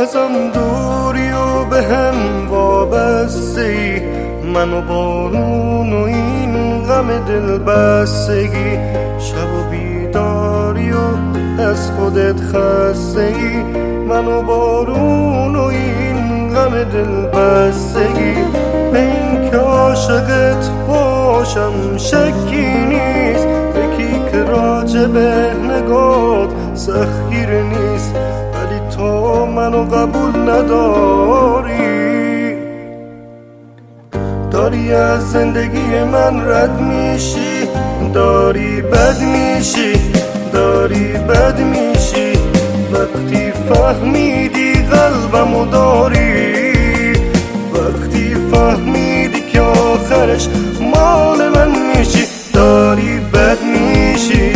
ازم دوری و به هم وابستگی، من و بارون و این غم دل بستگی، شب و بیداری و از خودت خستگی، من و بارون و این غم دل بستگی. به این که عاشقت باشم شکی نیست، یکی که راجبه نگات سختگیر نیست، ولی تو منو قبول نداری، داری از زندگی من رد میشی، داری بد میشی، داری بد میشی، وقتی فهمیدی قلبمو داری، وقتی فهمیدی که آخرش مال من میشی، داری بد میشی.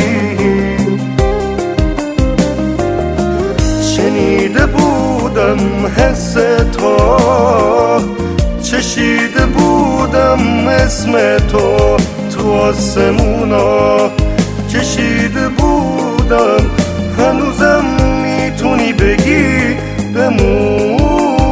شنیده بودم حس تو، چشیده بودم اسم تو، تو آسمونا کشیده بودم، هنوزم میتونی بگی بمونم.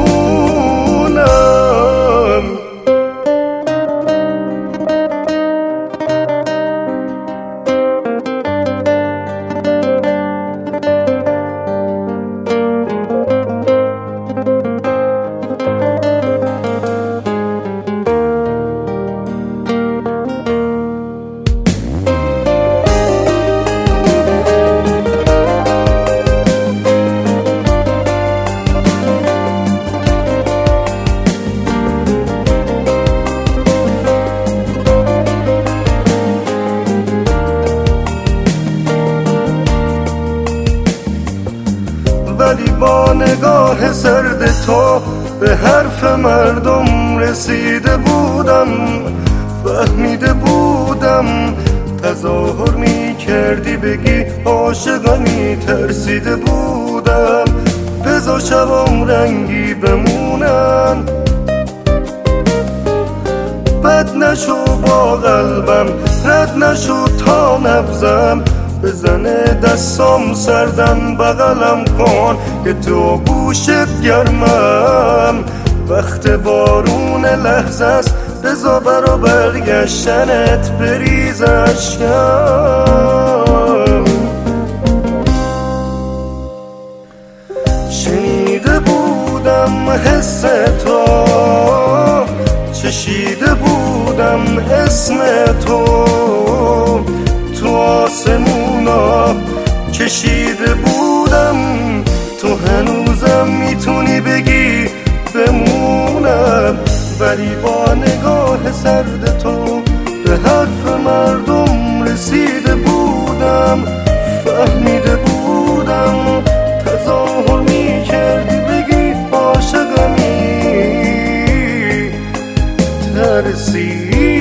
ولی با نگاه سرد تو به حرف مردم رسیده بودم، فهمیده بودم، تظاهر می کردی بگی عاشقمی، ترسیده بودم بذار شبام رنگی بمونن، بد نشو با قلبم، رد نشو تا نبزم، بزنه دستام سردم بغلم کن که تو گوشت گرمم، وقت بارون لحظه است بذار برا برگشتنت بریز اشکم. شنیده بودم حس تو، چشیده بودم اسم تو، تو آسمونا کشیده بودم، تو هنوزم میتونی بگی بمونم، ولی با نگاه سرد تو به حرف مردم رسیده بودم، فهمیده بودم، تظاهر میکردی بگی عاشقمی، ترسید